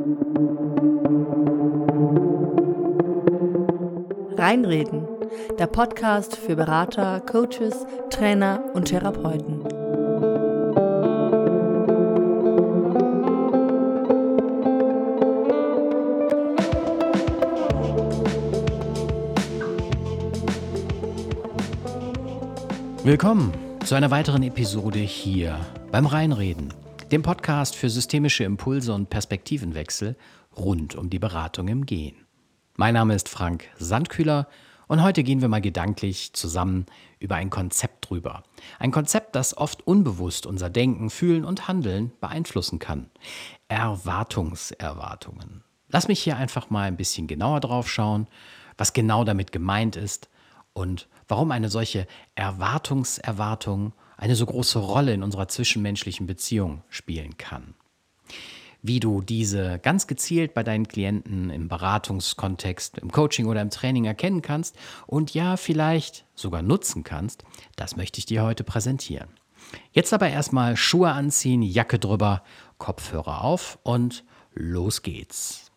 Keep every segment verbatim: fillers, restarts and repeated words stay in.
Reinreden, der Podcast für Berater, Coaches, Trainer und Therapeuten. Willkommen zu einer weiteren Episode hier beim Reinreden, dem Podcast für systemische Impulse und Perspektivenwechsel rund um die Beratung im Gehen. Mein Name ist Frank Sandkühler und heute gehen wir mal gedanklich zusammen über ein Konzept drüber. Ein Konzept, das oft unbewusst unser Denken, Fühlen und Handeln beeinflussen kann. Erwartungserwartungen. Lass mich hier einfach mal ein bisschen genauer drauf schauen, was genau damit gemeint ist und warum eine solche Erwartungserwartung eine so große Rolle in unserer zwischenmenschlichen Beziehung spielen kann. Wie du diese ganz gezielt bei deinen Klienten im Beratungskontext, im Coaching oder im Training erkennen kannst und ja, vielleicht sogar nutzen kannst, das möchte ich dir heute präsentieren. Jetzt aber erstmal Schuhe anziehen, Jacke drüber, Kopfhörer auf und los geht's.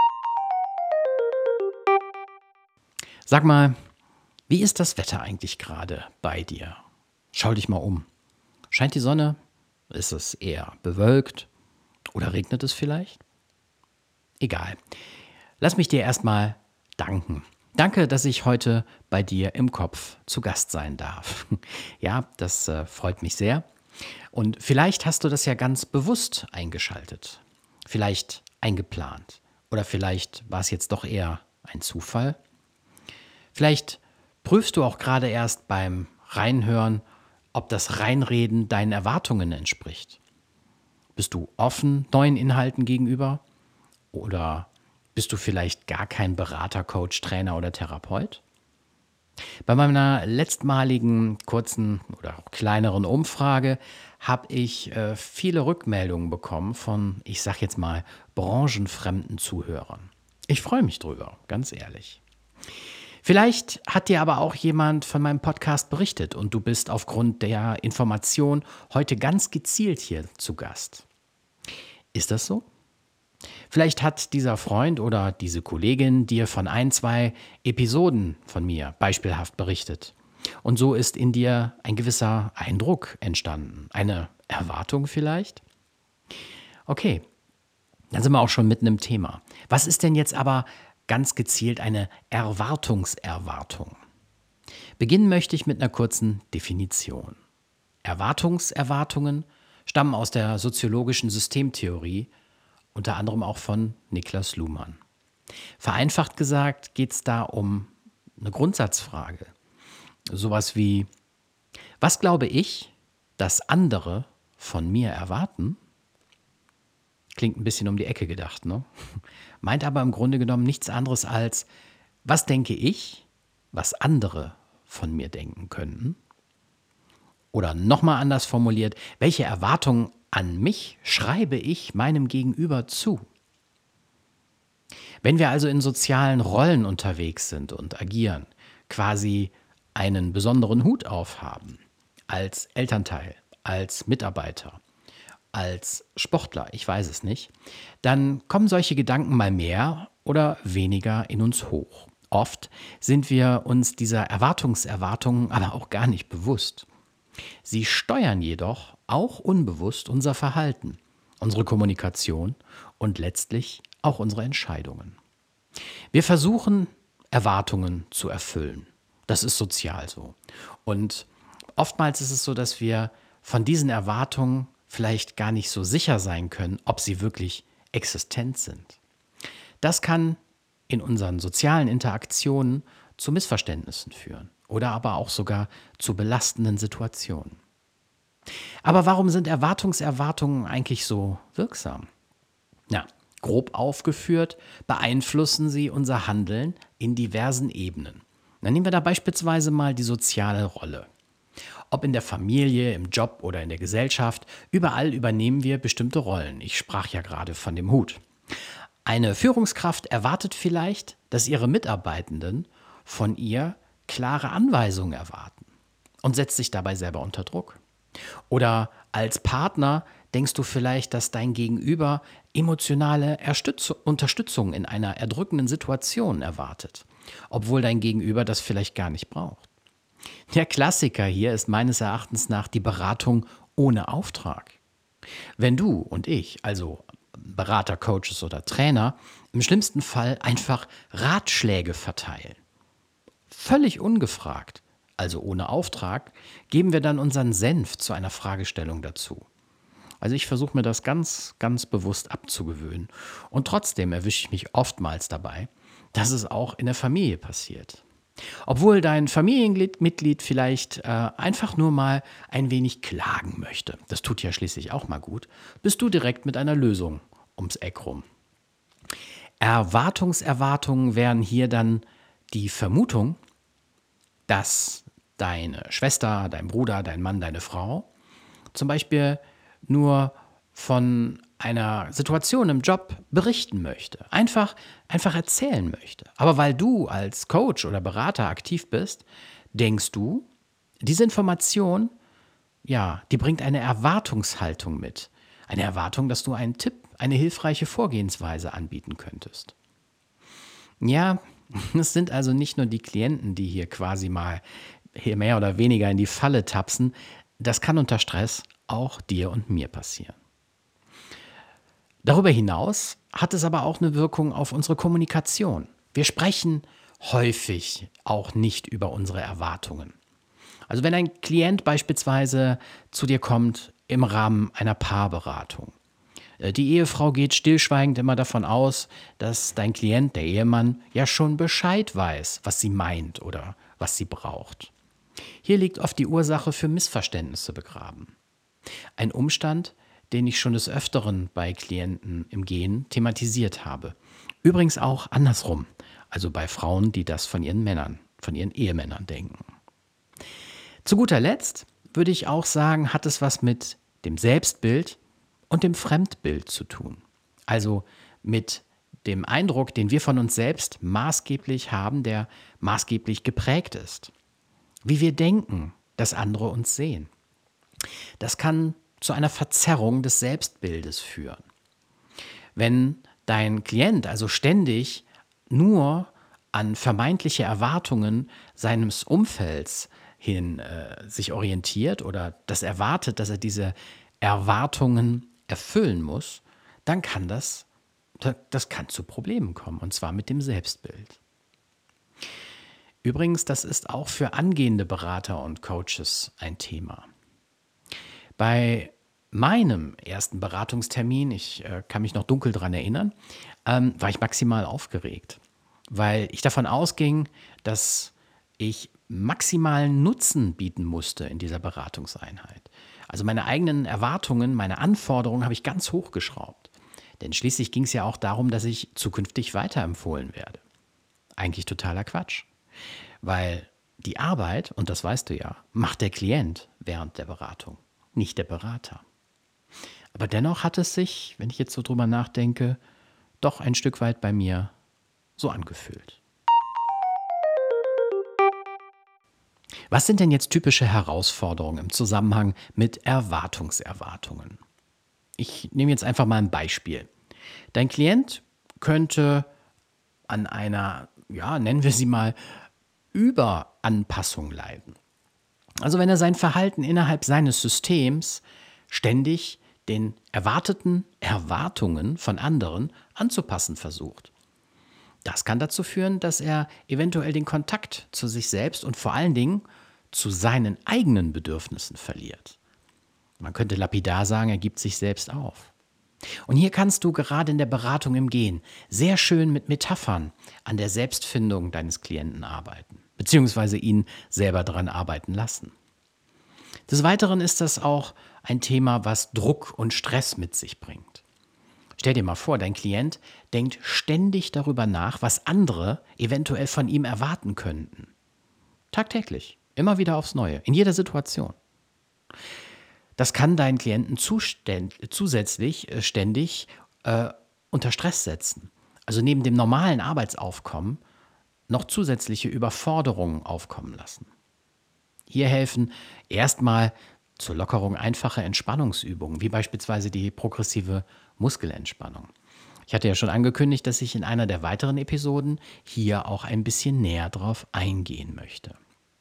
Sag mal, wie ist das Wetter eigentlich gerade bei dir? Schau dich mal um. Scheint die Sonne? Ist es eher bewölkt? Oder regnet es vielleicht? Egal. Lass mich dir erstmal danken. Danke, dass ich heute bei dir im Kopf zu Gast sein darf. Ja, das äh, freut mich sehr. Und vielleicht hast du das ja ganz bewusst eingeschaltet. Vielleicht eingeplant. Oder vielleicht war es jetzt doch eher ein Zufall. Vielleicht prüfst du auch gerade erst beim Reinhören, ob das Reinreden deinen Erwartungen entspricht. Bist du offen neuen Inhalten gegenüber? Oder bist du vielleicht gar kein Berater, Coach, Trainer oder Therapeut? Bei meiner letztmaligen kurzen oder auch kleineren Umfrage habe ich äh, viele Rückmeldungen bekommen von, ich sag jetzt mal, branchenfremden Zuhörern. Ich freue mich drüber, ganz ehrlich. Vielleicht hat dir aber auch jemand von meinem Podcast berichtet und du bist aufgrund der Information heute ganz gezielt hier zu Gast. Ist das so? Vielleicht hat dieser Freund oder diese Kollegin dir von ein, zwei Episoden von mir beispielhaft berichtet. Und so ist in dir ein gewisser Eindruck entstanden. Eine Erwartung vielleicht? Okay, dann sind wir auch schon mitten im Thema. Was ist denn jetzt aber ganz gezielt eine Erwartungserwartung? Beginnen möchte ich mit einer kurzen Definition. Erwartungserwartungen stammen aus der soziologischen Systemtheorie, unter anderem auch von Niklas Luhmann. Vereinfacht gesagt geht es da um eine Grundsatzfrage. Sowas wie, was glaube ich, dass andere von mir erwarten? Klingt ein bisschen um die Ecke gedacht, ne? Meint aber im Grunde genommen nichts anderes als, was denke ich, was andere von mir denken könnten? Oder nochmal anders formuliert, welche Erwartungen an mich schreibe ich meinem Gegenüber zu? Wenn wir also in sozialen Rollen unterwegs sind und agieren, quasi einen besonderen Hut aufhaben, als Elternteil, als Mitarbeiter, als Sportler, ich weiß es nicht, dann kommen solche Gedanken mal mehr oder weniger in uns hoch. Oft sind wir uns dieser Erwartungserwartungen aber auch gar nicht bewusst. Sie steuern jedoch auch unbewusst unser Verhalten, unsere Kommunikation und letztlich auch unsere Entscheidungen. Wir versuchen, Erwartungen zu erfüllen. Das ist sozial so. Und oftmals ist es so, dass wir von diesen Erwartungen vielleicht gar nicht so sicher sein können, ob sie wirklich existent sind. Das kann in unseren sozialen Interaktionen zu Missverständnissen führen oder aber auch sogar zu belastenden Situationen. Aber warum sind Erwartungserwartungen eigentlich so wirksam? Na, grob aufgeführt beeinflussen sie unser Handeln in diversen Ebenen. Dann nehmen wir da beispielsweise mal die soziale Rolle. Ob in der Familie, im Job oder in der Gesellschaft, überall übernehmen wir bestimmte Rollen. Ich sprach ja gerade von dem Hut. Eine Führungskraft erwartet vielleicht, dass ihre Mitarbeitenden von ihr klare Anweisungen erwarten und setzt sich dabei selber unter Druck. Oder als Partner denkst du vielleicht, dass dein Gegenüber emotionale Erstütz- Unterstützung in einer erdrückenden Situation erwartet, obwohl dein Gegenüber das vielleicht gar nicht braucht. Der Klassiker hier ist meines Erachtens nach die Beratung ohne Auftrag. Wenn du und ich, also Berater, Coaches oder Trainer, im schlimmsten Fall einfach Ratschläge verteilen, völlig ungefragt, also ohne Auftrag, geben wir dann unseren Senf zu einer Fragestellung dazu. Also ich versuche mir das ganz, ganz bewusst abzugewöhnen. Und trotzdem erwische ich mich oftmals dabei, dass es auch in der Familie passiert. Obwohl dein Familienmitglied vielleicht äh, einfach nur mal ein wenig klagen möchte, das tut ja schließlich auch mal gut, bist du direkt mit einer Lösung ums Eck rum. Erwartungserwartungen wären hier dann die Vermutung, dass deine Schwester, dein Bruder, dein Mann, deine Frau zum Beispiel nur von einer Situation im Job berichten möchte, einfach, einfach erzählen möchte. Aber weil du als Coach oder Berater aktiv bist, denkst du, diese Information, ja, die bringt eine Erwartungshaltung mit. Eine Erwartung, dass du einen Tipp, eine hilfreiche Vorgehensweise anbieten könntest. Ja, es sind also nicht nur die Klienten, die hier quasi mal hier mehr oder weniger in die Falle tapsen. Das kann unter Stress auch dir und mir passieren. Darüber hinaus hat es aber auch eine Wirkung auf unsere Kommunikation. Wir sprechen häufig auch nicht über unsere Erwartungen. Also wenn ein Klient beispielsweise zu dir kommt im Rahmen einer Paarberatung. Die Ehefrau geht stillschweigend immer davon aus, dass dein Klient, der Ehemann, ja schon Bescheid weiß, was sie meint oder was sie braucht. Hier liegt oft die Ursache für Missverständnisse begraben. Ein Umstand, den ich schon des Öfteren bei Klienten im Gehen thematisiert habe. Übrigens auch andersrum, also bei Frauen, die das von ihren Männern, von ihren Ehemännern denken. Zu guter Letzt würde ich auch sagen, hat es was mit dem Selbstbild und dem Fremdbild zu tun. Also mit dem Eindruck, den wir von uns selbst maßgeblich haben, der maßgeblich geprägt ist. Wie wir denken, dass andere uns sehen. Das kann zu einer Verzerrung des Selbstbildes führen. Wenn dein Klient also ständig nur an vermeintliche Erwartungen seines Umfelds hin äh, sich orientiert oder das erwartet, dass er diese Erwartungen erfüllen muss, dann kann das, das kann zu Problemen kommen, und zwar mit dem Selbstbild. Übrigens, das ist auch für angehende Berater und Coaches ein Thema. Bei meinem ersten Beratungstermin, ich äh, kann mich noch dunkel daran erinnern, ähm, war ich maximal aufgeregt, weil ich davon ausging, dass ich maximalen Nutzen bieten musste in dieser Beratungseinheit. Also meine eigenen Erwartungen, meine Anforderungen habe ich ganz hochgeschraubt. Denn schließlich ging es ja auch darum, dass ich zukünftig weiterempfohlen werde. Eigentlich totaler Quatsch. Weil die Arbeit, und das weißt du ja, macht der Klient während der Beratung, nicht der Berater. Aber dennoch hat es sich, wenn ich jetzt so drüber nachdenke, doch ein Stück weit bei mir so angefühlt. Was sind denn jetzt typische Herausforderungen im Zusammenhang mit Erwartungserwartungen? Ich nehme jetzt einfach mal ein Beispiel. Dein Klient könnte an einer, ja, nennen wir sie mal, Überanpassung leiden. Also wenn er sein Verhalten innerhalb seines Systems ständig den erwarteten Erwartungen von anderen anzupassen versucht. Das kann dazu führen, dass er eventuell den Kontakt zu sich selbst und vor allen Dingen zu seinen eigenen Bedürfnissen verliert. Man könnte lapidar sagen, er gibt sich selbst auf. Und hier kannst du gerade in der Beratung im Gehen sehr schön mit Metaphern an der Selbstfindung deines Klienten arbeiten, beziehungsweise ihn selber daran arbeiten lassen. Des Weiteren ist das auch ein Thema, was Druck und Stress mit sich bringt. Stell dir mal vor, dein Klient denkt ständig darüber nach, was andere eventuell von ihm erwarten könnten. Tagtäglich, immer wieder aufs Neue, in jeder Situation. Das kann deinen Klienten zuständ- zusätzlich äh, ständig äh, unter Stress setzen. Also neben dem normalen Arbeitsaufkommen noch zusätzliche Überforderungen aufkommen lassen. Hier helfen erstmal zur Lockerung einfache Entspannungsübungen, wie beispielsweise die progressive Muskelentspannung. Ich hatte ja schon angekündigt, dass ich in einer der weiteren Episoden hier auch ein bisschen näher drauf eingehen möchte.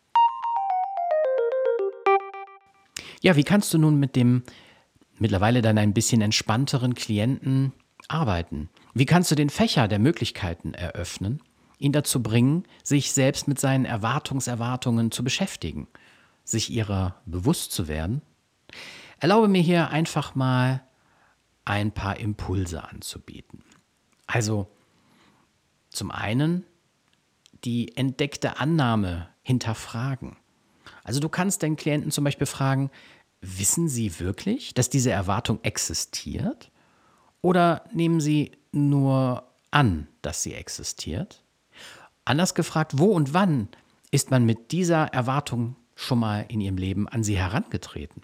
Ja, wie kannst du nun mit dem mittlerweile dann ein bisschen entspannteren Klienten arbeiten? Wie kannst du den Fächer der Möglichkeiten eröffnen, ihn dazu bringen, sich selbst mit seinen Erwartungserwartungen zu beschäftigen, sich ihrer bewusst zu werden? Erlaube mir hier einfach mal ein paar Impulse anzubieten. Also zum einen die entdeckte Annahme hinterfragen. Also du kannst deinen Klienten zum Beispiel fragen, wissen Sie wirklich, dass diese Erwartung existiert? Oder nehmen Sie nur an, dass sie existiert? Anders gefragt, wo und wann ist man mit dieser Erwartung schon mal in Ihrem Leben an Sie herangetreten?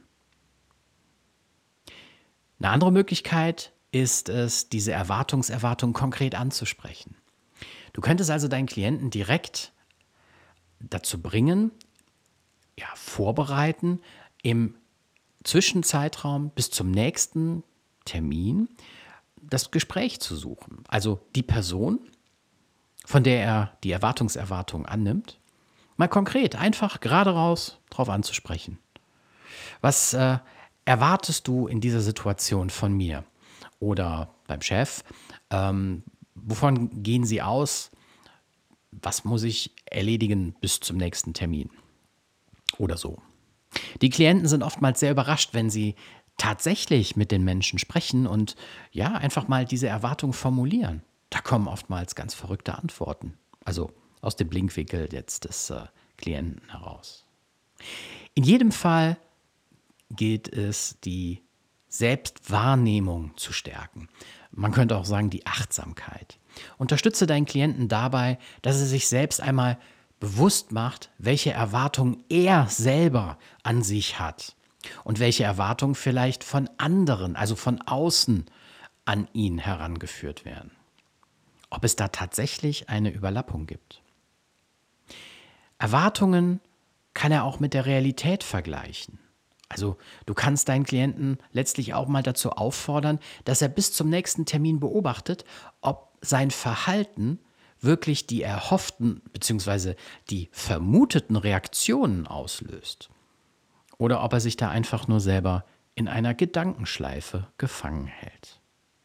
Eine andere Möglichkeit ist es, diese Erwartungserwartung konkret anzusprechen. Du könntest also deinen Klienten direkt dazu bringen, ja, vorbereiten, im Zwischenzeitraum bis zum nächsten Termin das Gespräch zu suchen. Also die Person, von der er die Erwartungserwartung annimmt, mal konkret, einfach gerade raus drauf anzusprechen. Was äh, erwartest du in dieser Situation von mir? Oder beim Chef, ähm, wovon gehen Sie aus? Was muss ich erledigen bis zum nächsten Termin? Oder so. Die Klienten sind oftmals sehr überrascht, wenn sie tatsächlich mit den Menschen sprechen und ja, einfach mal diese Erwartung formulieren. Da kommen oftmals ganz verrückte Antworten. Also aus dem Blickwinkel jetzt des äh, Klienten heraus. In jedem Fall gilt es, die Selbstwahrnehmung zu stärken. Man könnte auch sagen, die Achtsamkeit. Unterstütze deinen Klienten dabei, dass er sich selbst einmal bewusst macht, welche Erwartungen er selber an sich hat und welche Erwartungen vielleicht von anderen, also von außen, an ihn herangeführt werden. Ob es da tatsächlich eine Überlappung gibt. Erwartungen kann er auch mit der Realität vergleichen. Also du kannst deinen Klienten letztlich auch mal dazu auffordern, dass er bis zum nächsten Termin beobachtet, ob sein Verhalten wirklich die erhofften bzw. die vermuteten Reaktionen auslöst. Oder ob er sich da einfach nur selber in einer Gedankenschleife gefangen hält.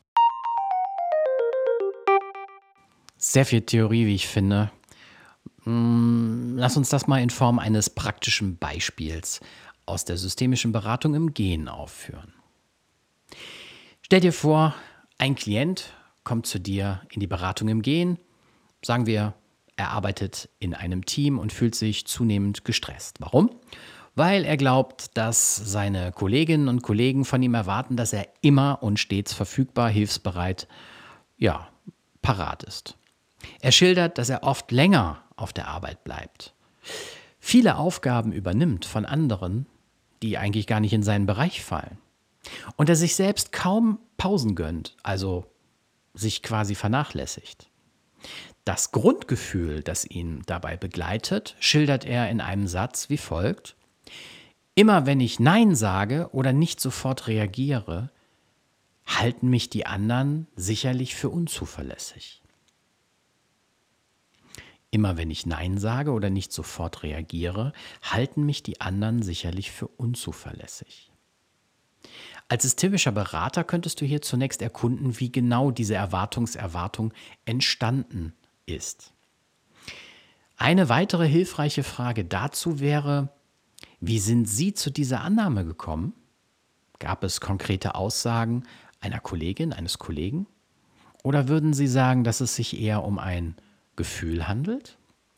Sehr viel Theorie, wie ich finde. Lass uns das mal in Form eines praktischen Beispiels aus der systemischen Beratung im Gehen aufführen. Stell dir vor, ein Klient kommt zu dir in die Beratung im Gehen. Sagen wir, er arbeitet in einem Team und fühlt sich zunehmend gestresst. Warum? Weil er glaubt, dass seine Kolleginnen und Kollegen von ihm erwarten, dass er immer und stets verfügbar, hilfsbereit, ja, parat ist. Er schildert, dass er oft länger auf der Arbeit bleibt, viele Aufgaben übernimmt von anderen, die eigentlich gar nicht in seinen Bereich fallen. Und er sich selbst kaum Pausen gönnt, also sich quasi vernachlässigt. Das Grundgefühl, das ihn dabei begleitet, schildert er in einem Satz wie folgt: Immer wenn ich Nein sage oder nicht sofort reagiere, halten mich die anderen sicherlich für unzuverlässig. Immer wenn ich Nein sage oder nicht sofort reagiere, halten mich die anderen sicherlich für unzuverlässig. Als systemischer Berater könntest du hier zunächst erkunden, wie genau diese Erwartungserwartung entstanden ist. Eine weitere hilfreiche Frage dazu wäre: Wie sind Sie zu dieser Annahme gekommen? Gab es konkrete Aussagen einer Kollegin, eines Kollegen? Oder würden Sie sagen, dass es sich eher um ein Gefühl handelt?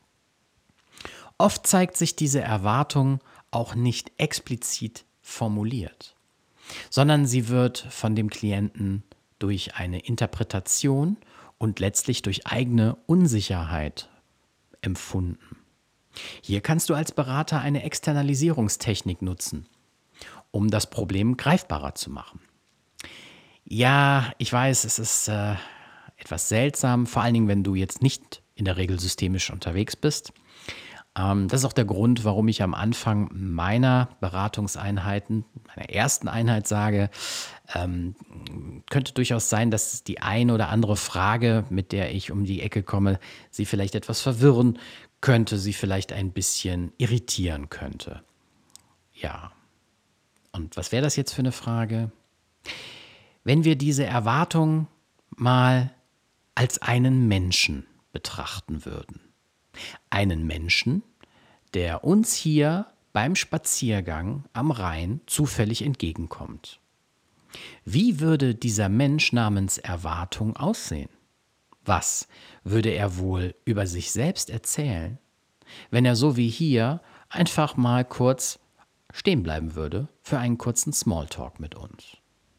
Oft zeigt sich diese Erwartung auch nicht explizit formuliert, sondern sie wird von dem Klienten durch eine Interpretation und letztlich durch eigene Unsicherheit empfunden. Hier kannst du als Berater eine Externalisierungstechnik nutzen, um das Problem greifbarer zu machen. Ja, ich weiß, es ist äh, etwas seltsam, vor allen Dingen, wenn du jetzt nicht in der Regel systemisch unterwegs bist. Ähm, das ist auch der Grund, warum ich am Anfang meiner Beratungseinheiten, meiner ersten Einheit sage, ähm, könnte durchaus sein, dass die eine oder andere Frage, mit der ich um die Ecke komme, Sie vielleicht etwas verwirren könnte, Sie vielleicht ein bisschen irritieren könnte. Ja, und was wäre das jetzt für eine Frage? Wenn wir diese Erwartung mal als einen Menschen betrachten würden. Einen Menschen, der uns hier beim Spaziergang am Rhein zufällig entgegenkommt. Wie würde dieser Mensch namens Erwartung aussehen? Was würde er wohl über sich selbst erzählen, wenn er so wie hier einfach mal kurz stehen bleiben würde für einen kurzen Smalltalk mit uns?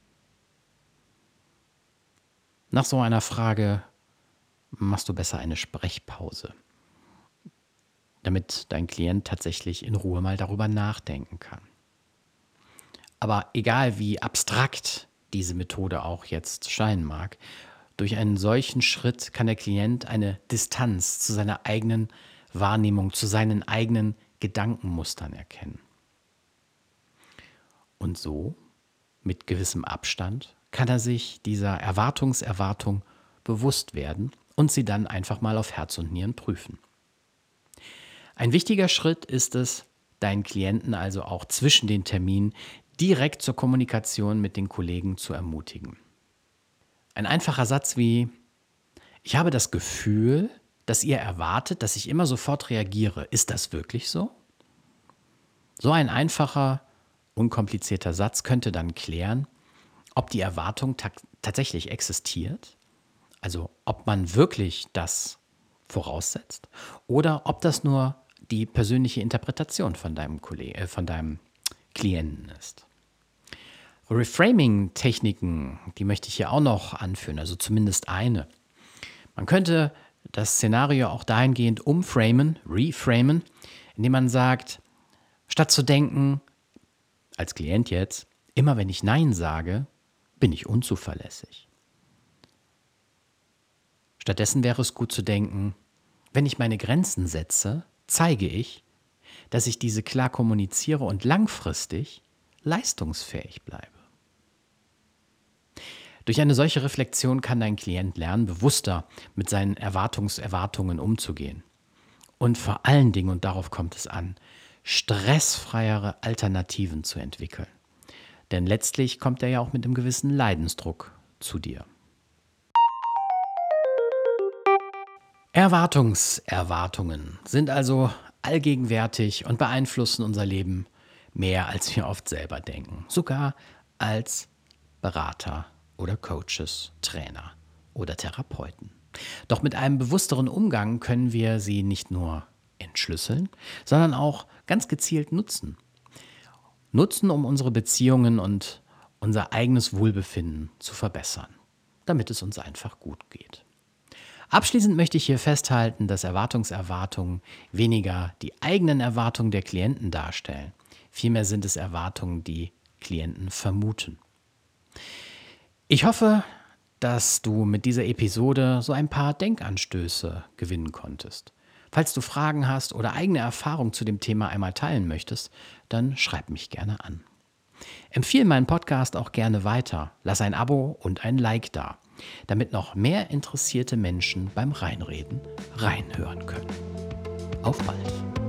Nach so einer Frage machst du besser eine Sprechpause, damit dein Klient tatsächlich in Ruhe mal darüber nachdenken kann. Aber egal wie abstrakt diese Methode auch jetzt scheinen mag, durch einen solchen Schritt kann der Klient eine Distanz zu seiner eigenen Wahrnehmung, zu seinen eigenen Gedankenmustern erkennen. Und so, mit gewissem Abstand, kann er sich dieser Erwartungserwartung bewusst werden und sie dann einfach mal auf Herz und Nieren prüfen. Ein wichtiger Schritt ist es, deinen Klienten also auch zwischen den Terminen direkt zur Kommunikation mit den Kollegen zu ermutigen. Ein einfacher Satz wie: Ich habe das Gefühl, dass ihr erwartet, dass ich immer sofort reagiere. Ist das wirklich so? So ein einfacher, unkomplizierter Satz könnte dann klären, ob die Erwartung ta- tatsächlich existiert, also ob man wirklich das voraussetzt oder ob das nur die persönliche Interpretation von deinem, Kollegen, äh, von deinem Klienten ist. Reframing-Techniken, die möchte ich hier auch noch anführen, also zumindest eine. Man könnte das Szenario auch dahingehend umframen, reframen, indem man sagt, statt zu denken, als Klient jetzt, immer wenn ich Nein sage, bin ich unzuverlässig. Stattdessen wäre es gut zu denken, wenn ich meine Grenzen setze, zeige ich, dass ich diese klar kommuniziere und langfristig leistungsfähig bleibe. Durch eine solche Reflexion kann dein Klient lernen, bewusster mit seinen Erwartungserwartungen umzugehen. Und vor allen Dingen, und darauf kommt es an, stressfreiere Alternativen zu entwickeln. Denn letztlich kommt er ja auch mit einem gewissen Leidensdruck zu dir. Erwartungserwartungen sind also allgegenwärtig und beeinflussen unser Leben mehr, als wir oft selber denken. Sogar als Berater oder Coaches, Trainer oder Therapeuten. Doch mit einem bewussteren Umgang können wir sie nicht nur entschlüsseln, sondern auch ganz gezielt nutzen. Nutzen, um unsere Beziehungen und unser eigenes Wohlbefinden zu verbessern, damit es uns einfach gut geht. Abschließend möchte ich hier festhalten, dass Erwartungserwartungen weniger die eigenen Erwartungen der Klienten darstellen. Vielmehr sind es Erwartungen, die Klienten vermuten. Ich hoffe, dass du mit dieser Episode so ein paar Denkanstöße gewinnen konntest. Falls du Fragen hast oder eigene Erfahrungen zu dem Thema einmal teilen möchtest, dann schreib mich gerne an. Empfehle meinen Podcast auch gerne weiter. Lass ein Abo und ein Like da, damit noch mehr interessierte Menschen beim Reinreden reinhören können. Auf bald!